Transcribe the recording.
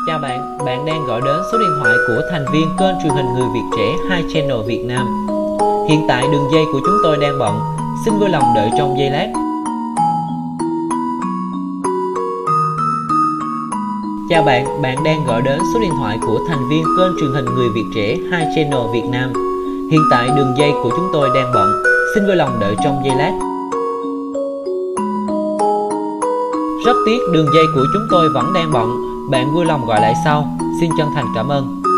Chào bạn, bạn đang gọi đến số điện thoại của thành viên kênh truyền hình Người Việt Trẻ 2 Channel Việt Nam. Hiện tại đường dây của chúng tôi đang bận, xin vui lòng đợi trong giây lát. Chào bạn, bạn đang gọi đến số điện thoại của thành viên kênh truyền hình Người Việt Trẻ 2 Channel Việt Nam. Hiện tại đường dây của chúng tôi đang bận, xin vui lòng đợi trong giây lát. Rất tiếc đường dây của chúng tôi vẫn đang bận, bạn vui lòng gọi lại sau. Xin chân thành cảm ơn.